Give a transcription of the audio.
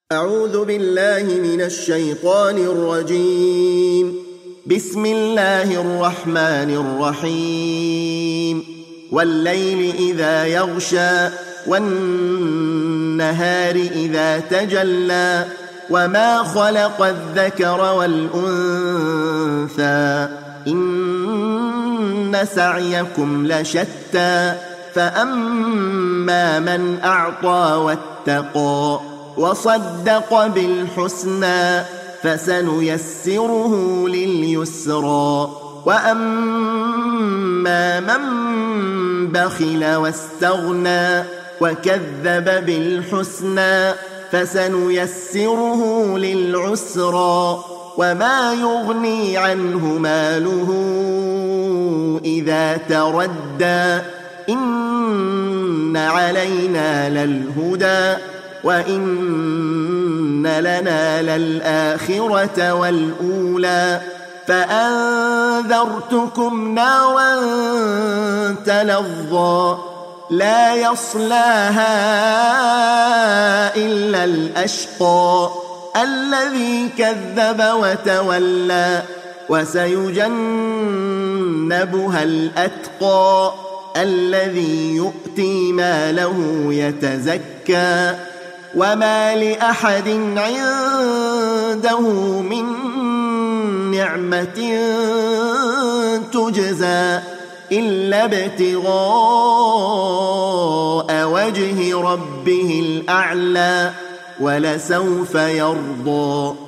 أعوذ بالله من الشيطان الرجيم. بسم الله الرحمن الرحيم. والليل إذا يغشى والنهار إذا تجلى وما خلق الذكر والأنثى إن سعيكم لشتى فأما من أعطى واتقى وصدق بالحسنى فسنيسره لليسرى وأما من بخل واستغنى وكذب بالحسنى فسنيسره للعسرى وما يغني عنه ماله إذا تردى إن علينا للهدى وإن لنا للآخرة والأولى فأنذرتكم نارا تلظى لا يصلاها إلا الأشقى الذي كذب وتولى وسيجنبها الأتقى الذي يؤتي ماله يتزكى وما لأحد عنده من نعمة تجزى إلا ابتغاء وجه ربه الأعلى ولسوف يرضى.